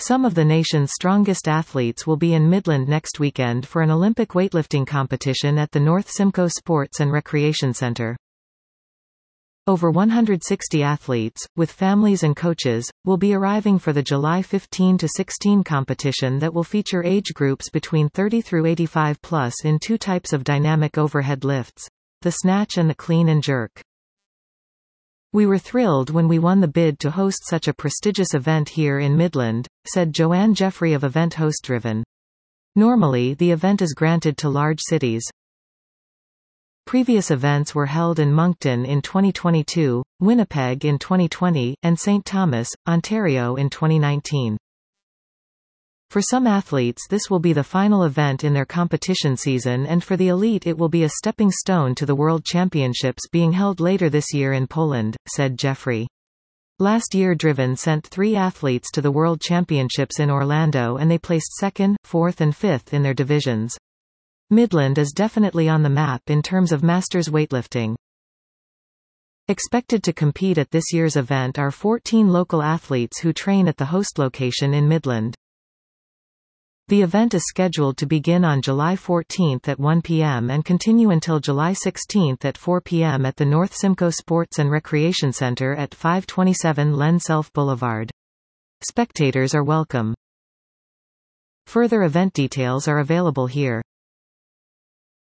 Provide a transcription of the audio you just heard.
Some of the nation's strongest athletes will be in Midland next weekend for an Olympic weightlifting competition at the North Simcoe Sports and Recreation Center. Over 160 athletes, with families and coaches, will be arriving for the July 15–16 competition that will feature age groups between 30 through 85 plus in two types of dynamic overhead lifts: the snatch and the clean and jerk. "We were thrilled when we won the bid to host such a prestigious event here in Midland," said Joanne Jeffrey of Event Host Driven. "Normally the event is granted to large cities. Previous events were held in Moncton in 2022, Winnipeg in 2020, and St. Thomas, Ontario in 2019. For some athletes this will be the final event in their competition season, and for the elite it will be a stepping stone to the World Championships being held later this year in Poland," said Jeffrey. Last year Driven sent 3 athletes to the World Championships in Orlando and they placed 2nd, 4th and 5th in their divisions. Midland is definitely on the map in terms of masters weightlifting. Expected to compete at this year's event are 14 local athletes who train at the host location in Midland. The event is scheduled to begin on July 14 at 1 p.m. and continue until July 16 at 4 p.m. at the North Simcoe Sports and Recreation Center at 527 Len Self Boulevard. Spectators are welcome. Further event details are available here.